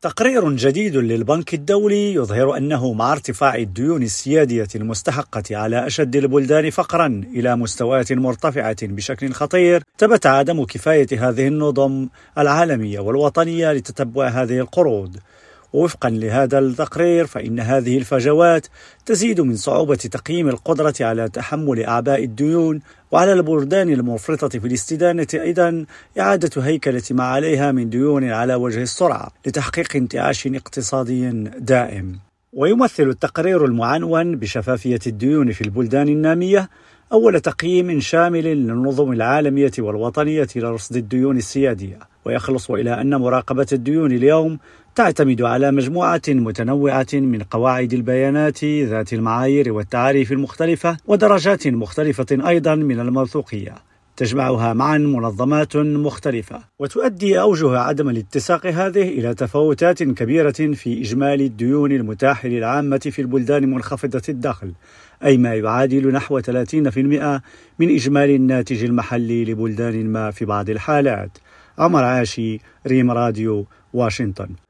تقرير جديد للبنك الدولي يظهر أنه مع ارتفاع الديون السيادية المستحقة على أشد البلدان فقرا إلى مستويات مرتفعة بشكل خطير، ثبت عدم كفاية هذه النظم العالمية والوطنية لتتبع هذه القروض. ووفقا لهذا التقرير فإن هذه الفجوات تزيد من صعوبة تقييم القدرة على تحمل أعباء الديون، وعلى البلدان المفرطة في الاستدانة أيضا إعادة هيكلة ما عليها من ديون على وجه السرعة لتحقيق انتعاش اقتصادي دائم. ويمثل التقرير المعنون بشفافية الديون في البلدان النامية أول تقييم شامل للنظم العالمية والوطنية لرصد الديون السيادية، ويخلص إلى أن مراقبة الديون اليوم تعتمد على مجموعة متنوعة من قواعد البيانات ذات المعايير والتعاريف المختلفة ودرجات مختلفة أيضا من الموثوقية، تجمعها معا منظمات مختلفة، وتؤدي أوجه عدم الاتساق هذه إلى تفاوتات كبيرة في إجمالي الديون المتاح للعامة في البلدان منخفضة الدخل، أي ما يعادل نحو 30% من إجمالي الناتج المحلي لبلدان ما في بعض الحالات. عمر عاشي، ريم راديو، واشنطن.